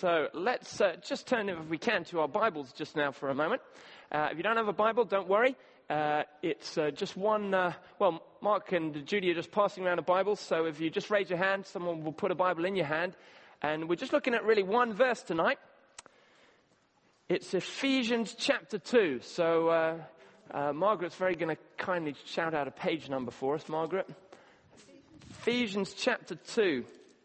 So let's just turn, if we can, to our Bibles just now for a moment. If you don't have a Bible, don't worry. It's just one, Mark and Judy are just passing around a Bible. So if you just raise your hand, someone will put a Bible in your hand. And we're just looking at really one verse tonight. It's Ephesians chapter 2. So Margaret's very going to kindly shout out a page number for us, Margaret. Ephesians chapter 2.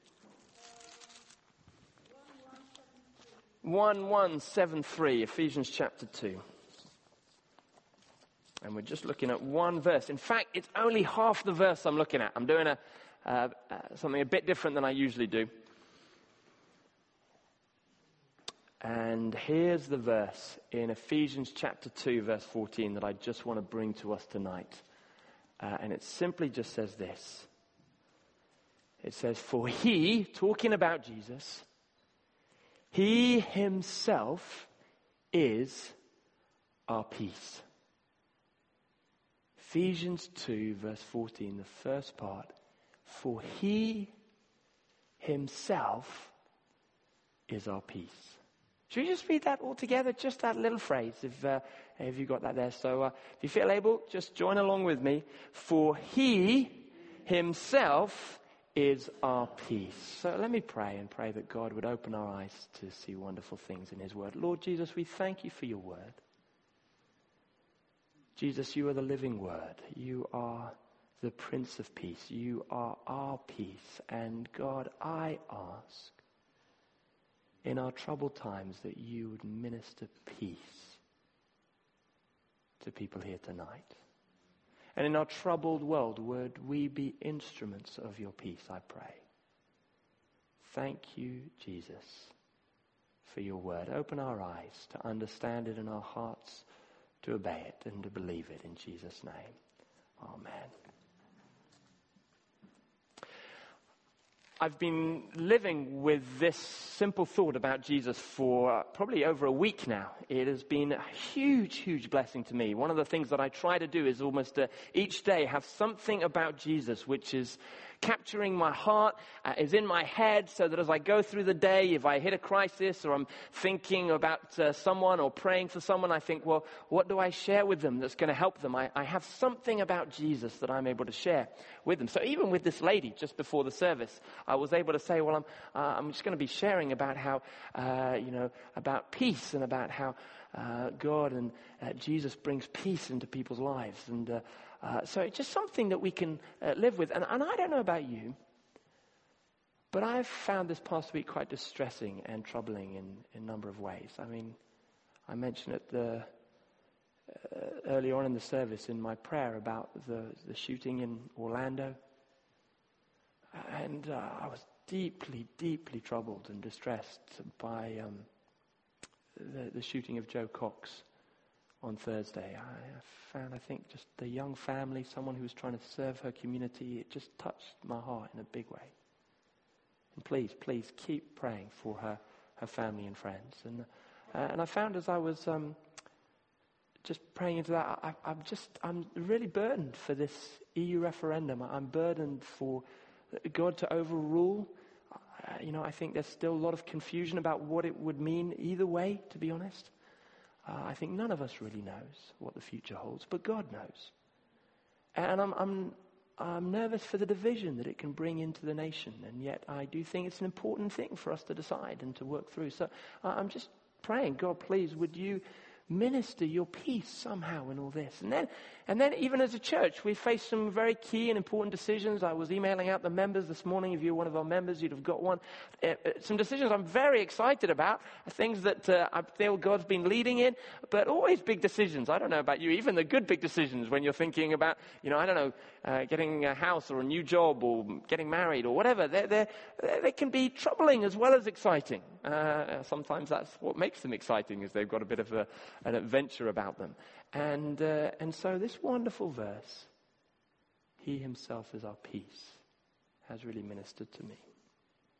1173, Ephesians chapter 2. And we're just looking at one verse. In fact, it's only half the verse I'm looking at. I'm doing something a bit different than I usually do. And here's the verse in Ephesians chapter 2, verse 14 that I just want to bring to us tonight. And it simply just says this. It says, for he, talking about Jesus, he himself is our peace. Ephesians 2 verse 14, the first part. For he himself is our peace. Should we just read that all together? Just that little phrase, if you got that there. So if you feel able, just join along with me. For he himself is our peace. So let me pray and pray that God would open our eyes to see wonderful things in his word. Lord Jesus, we thank you for your word. Jesus, you are the living word. You are the Prince of Peace. You are our peace. And God, I ask in our troubled times that you would minister peace to people here tonight. And in our troubled world, would we be instruments of your peace, I pray. Thank you, Jesus, for your word. Open our eyes to understand it and our hearts to obey it and to believe it in Jesus' name. Amen. I've been living with this simple thought about Jesus for probably over a week now. It has been a huge, huge blessing to me. One of the things that I try to do is almost each day have something about Jesus which is capturing my heart, is in my head, so that as I go through the day, if I hit a crisis or I'm thinking about someone or praying for someone, I think, well, what do I share with them that's going to help them? I have something about Jesus that I'm able to share with them. So even with this lady just before the service, I was able to say, well, I'm just going to be sharing about how, about peace and about how God and Jesus brings peace into people's lives. And so it's just something that we can live with. And I don't know about you, but I've found this past week quite distressing and troubling in a number of ways. I mean, I mentioned it early on in the service in my prayer about the shooting in Orlando. And I was deeply, deeply troubled and distressed by the shooting of Joe Cox on Thursday. I found, I think, just a young family, someone who was trying to serve her community. It just touched my heart in a big way. And please keep praying for her family and friends. And I found as I was just praying into that, I'm really burdened for this EU referendum. I'm burdened for God to overrule. I think there's still a lot of confusion about what it would mean either way, to be honest. I think none of us really knows what the future holds, but God knows. And I'm nervous for the division that it can bring into the nation, and yet I do think it's an important thing for us to decide and to work through. So I'm just praying, God, please, would you minister your peace somehow in all this? And then even as a church, we face some very key and important decisions. I was emailing out the members this morning. If you're one of our members, you'd have got one. Some decisions I'm very excited about, things that I feel God's been leading in, but always big decisions. I don't know about you, even the good big decisions when you're thinking about, getting a house or a new job or getting married or whatever. They can be troubling as well as exciting. Sometimes that's what makes them exciting, is they've got a bit of an adventure about them. And so this wonderful verse, he himself is our peace, has really ministered to me.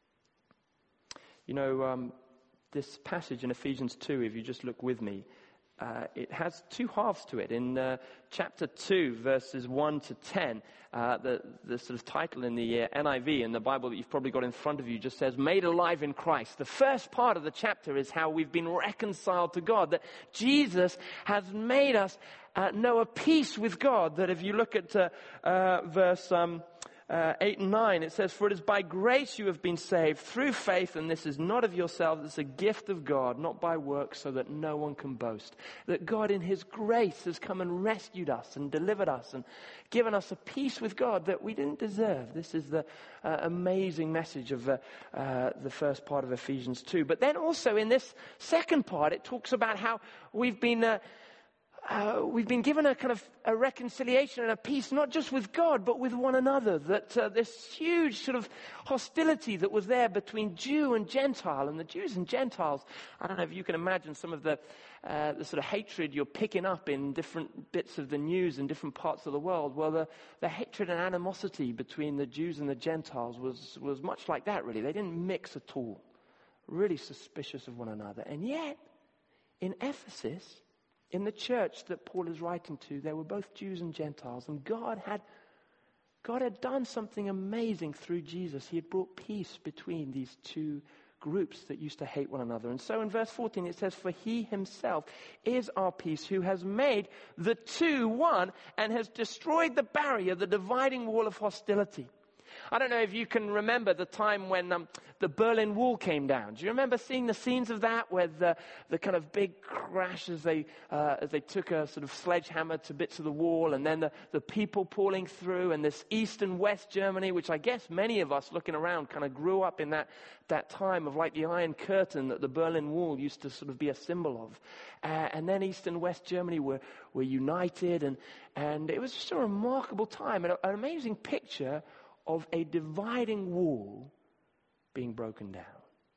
This passage in Ephesians 2, if you just look with me, it has two halves to it. In chapter 2, verses 1 to 10, the sort of title in the NIV, in the Bible that you've probably got in front of you, just says, Made Alive in Christ. The first part of the chapter is how we've been reconciled to God, that Jesus has made us know a peace with God. That if you look at verse 8 and 9, it says, For it is by grace you have been saved through faith, and this is not of yourselves, it's a gift of God, not by works, so that no one can boast. That God in His grace has come and rescued us and delivered us and given us a peace with God that we didn't deserve. This is the amazing message of the first part of Ephesians 2. But then also in this second part, it talks about how we've been given a kind of a reconciliation and a peace, not just with God, but with one another. That this huge sort of hostility that was there between Jew and Gentile, and the Jews and Gentiles. I don't know if you can imagine some of the sort of hatred you're picking up in different bits of the news in different parts of the world. Well, the hatred and animosity between the Jews and the Gentiles was much like that, really. They didn't mix at all. Really suspicious of one another. And yet, in Ephesus, in the church that Paul is writing to, they were both Jews and Gentiles, and God had done something amazing through Jesus. He had brought peace between these two groups that used to hate one another. And so in verse 14 it says, For He Himself is our peace, who has made the two one and has destroyed the barrier, the dividing wall of hostility. I don't know if you can remember the time when the Berlin Wall came down. Do you remember seeing the scenes of that, where the kind of big crash as they took a sort of sledgehammer to bits of the wall, and then the people pouring through, and this East and West Germany, which I guess many of us looking around kind of grew up in that time of like the Iron Curtain that the Berlin Wall used to sort of be a symbol of. And then East and West Germany were united, and it was just a remarkable time, and an amazing picture of a dividing wall being broken down.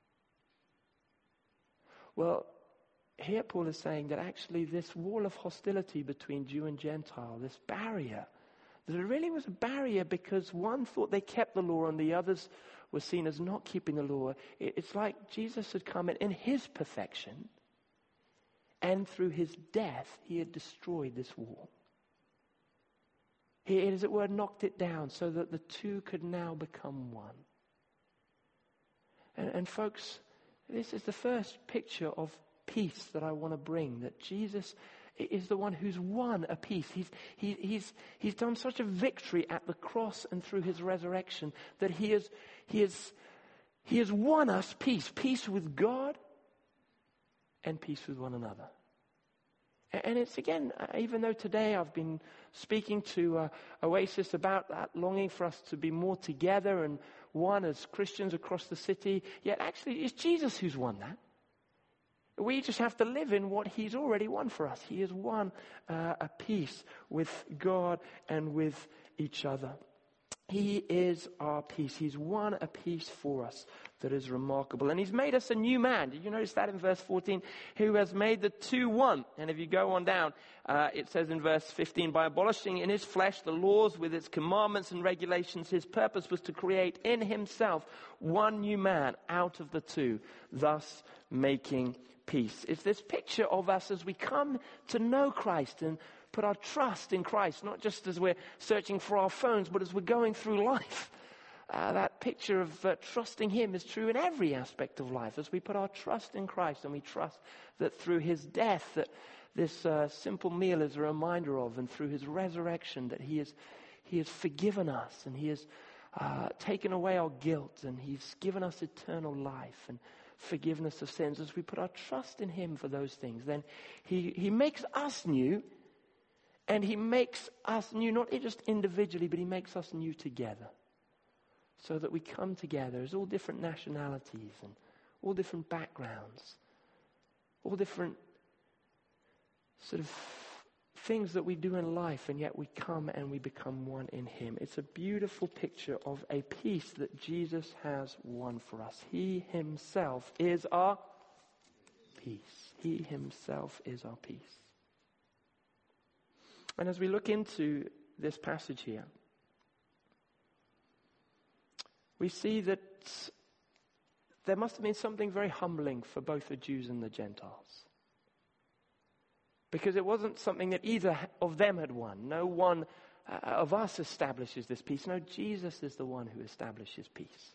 Well, here Paul is saying that actually this wall of hostility between Jew and Gentile, this barrier, that it really was a barrier because one thought they kept the law and the others were seen as not keeping the law. It's like Jesus had come in His perfection, and through His death He had destroyed this wall. He, as it were, knocked it down so that the two could now become one. And folks, this is the first picture of peace that I want to bring, that Jesus is the one who's won a peace. He's done such a victory at the cross and through His resurrection that he has won us peace with God and peace with one another. And it's, again, even though today I've been speaking to Oasis about that longing for us to be more together and one as Christians across the city, yet actually it's Jesus who's won that. We just have to live in what He's already won for us. He has won a peace with God and with each other. He is our peace. He's won a peace for us that is remarkable. And He's made us a new man. Did you notice that in verse 14? Who has made the two one. And if you go on down, it says in verse 15, By abolishing in His flesh the laws with its commandments and regulations, His purpose was to create in Himself one new man out of the two, thus making peace. It's this picture of us as we come to know Christ and put our trust in Christ, not just as we're searching for our phones, but as we're going through life. That picture of trusting Him is true in every aspect of life. As we put our trust in Christ and we trust that through His death, that this simple meal is a reminder of, and through His resurrection, that He has forgiven us and He has taken away our guilt, and He's given us eternal life and forgiveness of sins. As we put our trust in Him for those things, then He makes us new. And He makes us new, not just individually, but He makes us new together. So that we come together as all different nationalities and all different backgrounds, all different sort of things that we do in life, and yet we come and we become one in Him. It's a beautiful picture of a peace that Jesus has won for us. He Himself is our peace. He Himself is our peace. And as we look into this passage here, we see that there must have been something very humbling for both the Jews and the Gentiles. Because it wasn't something that either of them had won. No one of us establishes this peace. No, Jesus is the one who establishes peace.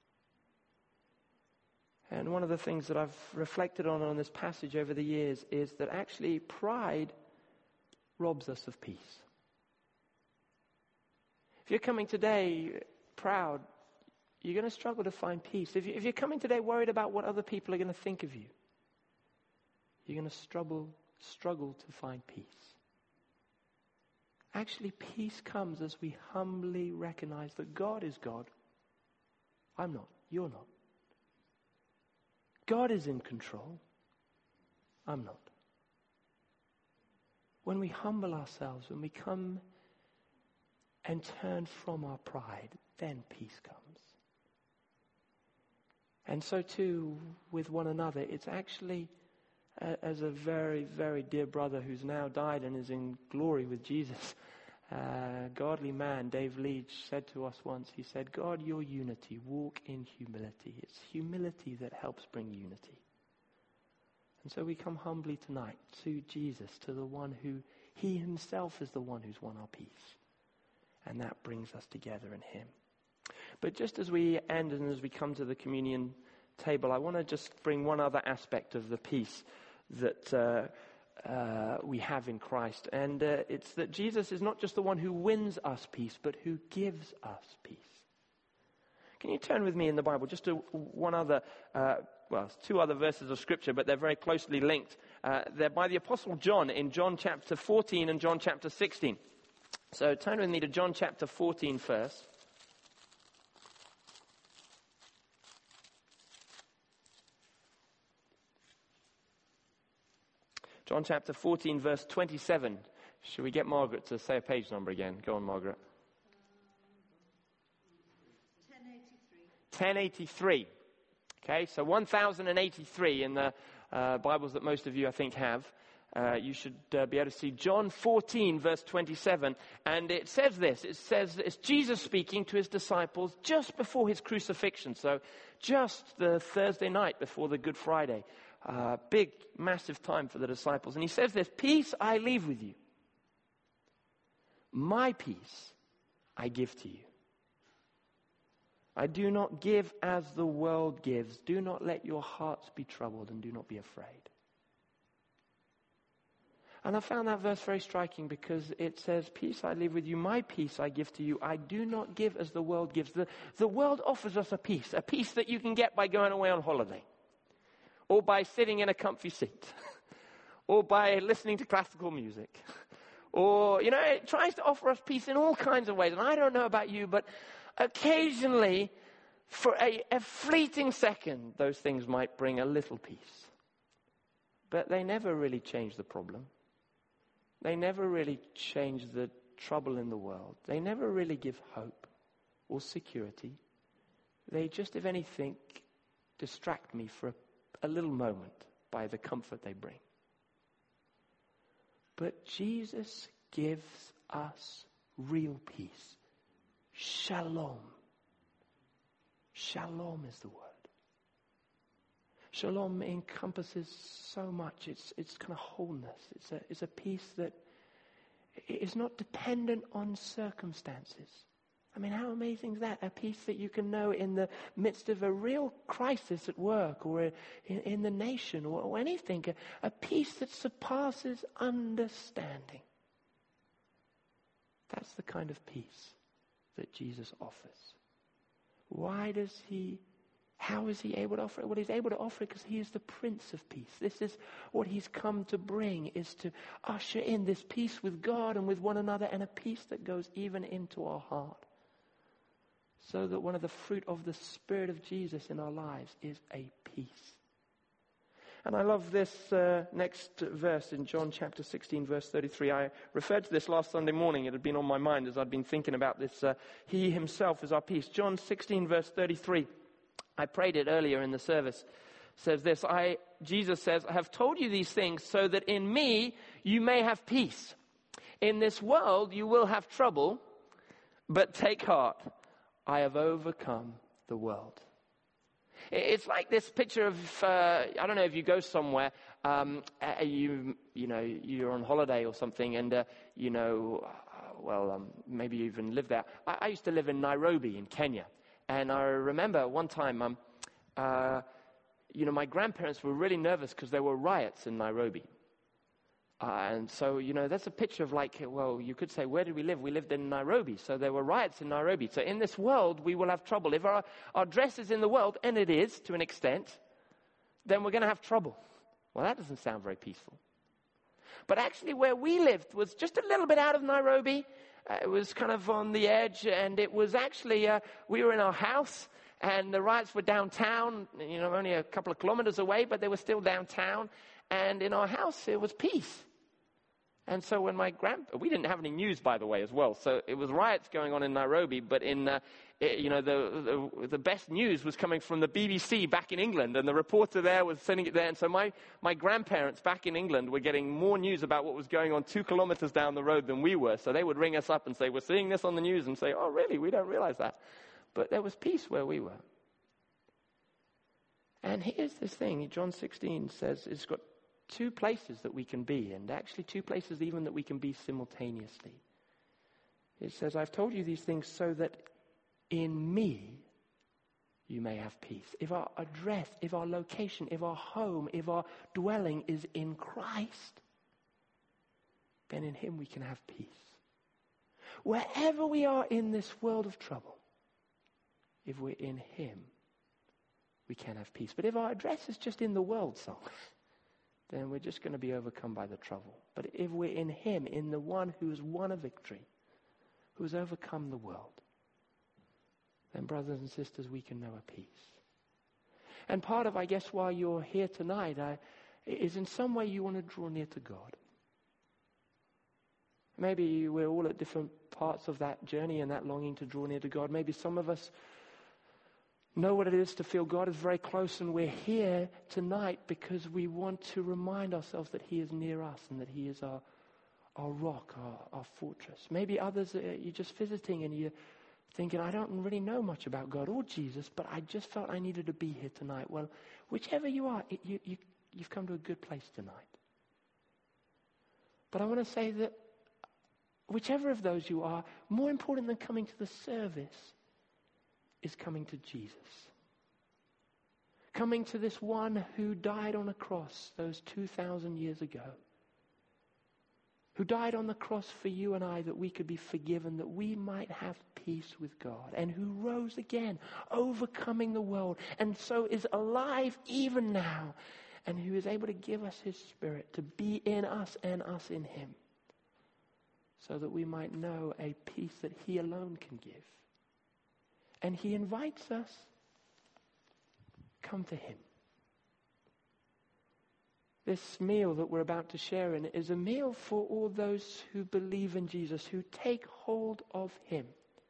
And one of the things that I've reflected on this passage over the years is that actually pride robs us of peace. If you're coming today proud, you're going to struggle to find peace. If you're coming today worried about what other people are going to think of you, you're going to struggle to find peace. Actually, peace comes as we humbly recognize that God is God. I'm not. You're not. God is in control. I'm not. When we humble ourselves, when we come and turn from our pride, then peace comes. And so too with one another. It's actually, as a very, very dear brother who's now died and is in glory with Jesus, godly man, Dave Leach, said to us once, he said, "God, your unity, walk in humility." It's humility that helps bring unity. And so we come humbly tonight to Jesus, to the one who, he himself is the one who's won our peace. And that brings us together in him. But just as we end and as we come to the communion table, I want to just bring one other aspect of the peace that we have in Christ. And it's that Jesus is not just the one who wins us peace, but who gives us peace. Can you turn with me in the Bible just to one other, two other verses of Scripture, but they're very closely linked. They're by the Apostle John in John chapter 14 and John chapter 16. So turn with me to John chapter 14 first. John chapter 14, verse 27. Should we get Margaret to say a page number again? Go on, Margaret. 1083. Okay, so 1083 in the Bibles that most of you, I think, have. You should be able to see John 14, verse 27. And it says this. It says it's Jesus speaking to his disciples just before his crucifixion. So just the Thursday night before the Good Friday. Big, massive time for the disciples. And he says this, "Peace I leave with you. My peace I give to you. I do not give as the world gives. Do not let your hearts be troubled and do not be afraid." And I found that verse very striking because it says, "Peace I leave with you, my peace I give to you. I do not give as the world gives." The world offers us a peace that you can get by going away on holiday, or by sitting in a comfy seat, or by listening to classical music, or, it tries to offer us peace in all kinds of ways. And I don't know about you, but occasionally, for a fleeting second, those things might bring a little peace. But they never really change the problem. They never really change the trouble in the world. They never really give hope or security. They just, if anything, distract me for a little moment by the comfort they bring. But Jesus gives us real peace. Shalom. Shalom is the word. Shalom encompasses so much. It's kind of wholeness. It's a peace that is not dependent on circumstances. I mean, how amazing is that? A peace that you can know in the midst of a real crisis at work or in the nation or anything. A peace that surpasses understanding. That's the kind of peace that Jesus offers. How is he able to offer it? Well, he's able to offer it because he is the Prince of Peace. This is what he's come to bring, is to usher in this peace with God and with one another, and a peace that goes even into our heart. So that one of the fruit of the Spirit of Jesus in our lives is a peace. And I love this next verse in John chapter 16, verse 33. I referred to this last Sunday morning. It had been on my mind as I'd been thinking about this. He himself is our peace. John 16, verse 33. I prayed it earlier in the service. It says this, Jesus says, "I have told you these things so that in me you may have peace. In this world you will have trouble, but take heart. I have overcome the world." It's like this picture of, I don't know if you go somewhere, you're on holiday or something, and, maybe you even live there. I used to live in Nairobi in Kenya. And I remember one time, my grandparents were really nervous because there were riots in Nairobi. And so, that's a picture of you could say, where did we live? We lived in Nairobi. So there were riots in Nairobi. So in this world, we will have trouble. If our address is in the world, and it is to an extent, then we're going to have trouble. Well, that doesn't sound very peaceful. But actually where we lived was just a little bit out of Nairobi. It was kind of on the edge, and it was actually, we were in our house, and the riots were downtown, only a couple of kilometers away, but they were still downtown. And in our house, it was peace. And so when we didn't have any news, by the way, as well. So it was riots going on in Nairobi, but the best news was coming from the BBC back in England, and the reporter there was sending it there. And so my grandparents back in England were getting more news about what was going on 2 kilometers down the road than we were. So they would ring us up and say, we're seeing this on the news, and say, oh, really? We don't realize that. But there was peace where we were. And here's this thing. John 16 says it's got 2 places that we can be, and actually 2 places even that we can be simultaneously. It says, I've told you these things so that in me you may have peace. If our address, if our location, if our home, if our dwelling is in Christ, then in him we can have peace. Wherever we are in this world of trouble, if we're in him, we can have peace. But if our address is just in the world somewhere, then we're just going to be overcome by the trouble. But if we're in him, in the one who has won a victory, who has overcome the world, then brothers and sisters, we can know a peace. And part of, I guess, why you're here tonight is in some way you want to draw near to God. Maybe we're all at different parts of that journey and that longing to draw near to God. Maybe some of us know what it is to feel God is very close, and we're here tonight because we want to remind ourselves that he is near us and that he is our rock, our fortress. Maybe others, you're just visiting and you're thinking, I don't really know much about God or Jesus, but I just felt I needed to be here tonight. Well, whichever you are, you've come to a good place tonight. But I want to say that whichever of those you are, more important than coming to the service is coming to Jesus. Coming to this one who died on a cross those 2,000 years ago. Who died on the cross for you and I that we could be forgiven, that we might have peace with God. And who rose again, overcoming the world, and so is alive even now. And who is able to give us his Spirit to be in us and us in him. So that we might know a peace that he alone can give. And he invites us, come to him. This meal that we're about to share in is a meal for all those who believe in Jesus, who take hold of him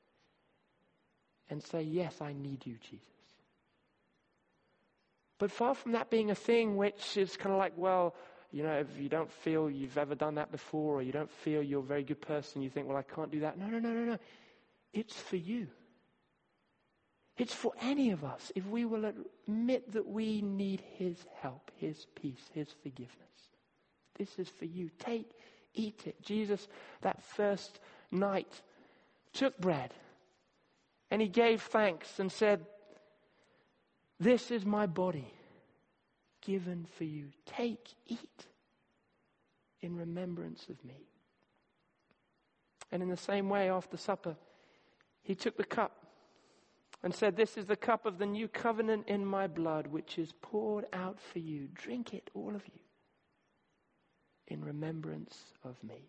and say, yes, I need you, Jesus. But far from that being a thing which is kind of like, well, if you don't feel you've ever done that before, or you don't feel you're a very good person, you think, well, I can't do that. No. It's for you. It's for any of us if we will admit that we need his help, his peace, his forgiveness. This is for you. Take, eat it. Jesus, that first night, took bread and he gave thanks and said, this is my body given for you. Take, eat in remembrance of me. And in the same way, after supper, he took the cup and said, this is the cup of the new covenant in my blood, which is poured out for you. Drink it, all of you, in remembrance of me.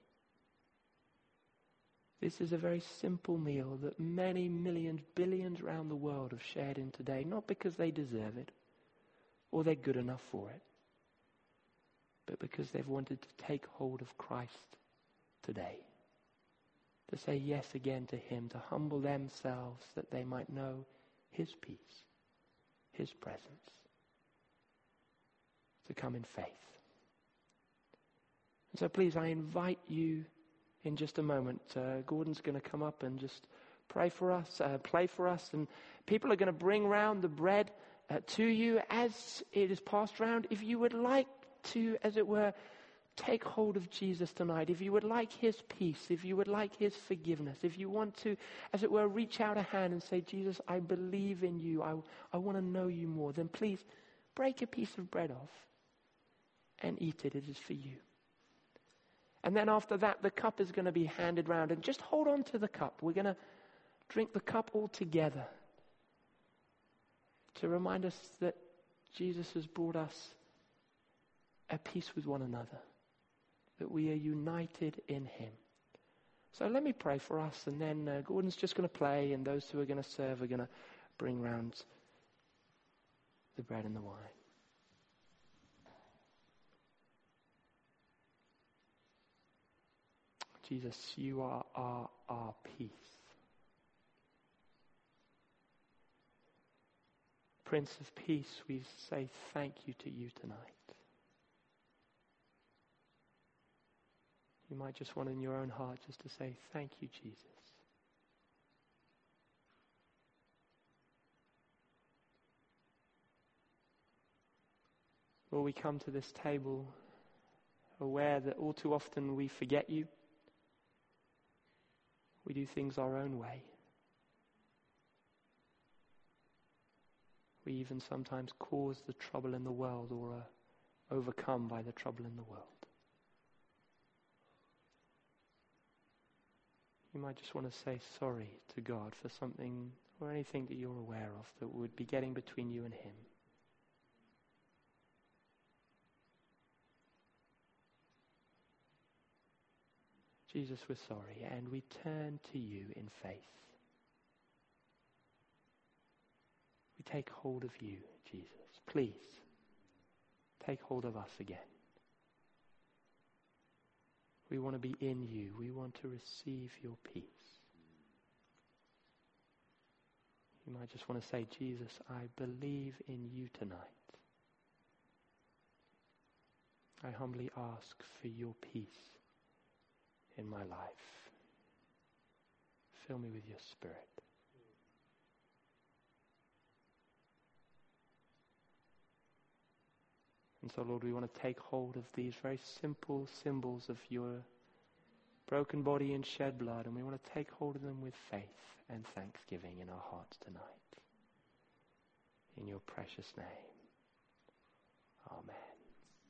This is a very simple meal that many millions, billions around the world have shared in today, not because they deserve it or they're good enough for it, but because they've wanted to take hold of Christ today. To say yes again to him, to humble themselves that they might know his peace, his presence, to come in faith. And so please, I invite you in just a moment. Gordon's going to come up and just pray for us, play for us, and people are going to bring round the bread to you as it is passed around. If you would like to, as it were, take hold of Jesus tonight, if you would like his peace, if you would like his forgiveness, if you want to, as it were, reach out a hand and say, Jesus, I believe in you, I want to know you more, then please break a piece of bread off and eat it. It is for you. And then after that, the cup is going to be handed round, and just hold on to the cup. We're going to drink the cup all together to remind us that Jesus has brought us a peace with one another, that we are united in him. So let me pray for us, and then Gordon's just going to play, and those who are going to serve are going to bring round the bread and the wine. Jesus, you are our peace. Prince of Peace, we say thank you to you tonight. You might just want in your own heart just to say, thank you, Jesus. Lord, we come to this table aware that all too often we forget you. We do things our own way. We even sometimes cause the trouble in the world or are overcome by the trouble in the world. You might just want to say sorry to God for something or anything that you're aware of that would be getting between you and him. Jesus, we're sorry, and we turn to you in faith. We take hold of you, Jesus. Please, take hold of us again. We want to be in you. We want to receive your peace. You might just want to say, Jesus, I believe in you tonight. I humbly ask for your peace in my life. Fill me with your Spirit. And so, Lord, we want to take hold of these very simple symbols of your broken body and shed blood, and we want to take hold of them with faith and thanksgiving in our hearts tonight. In your precious name. Amen.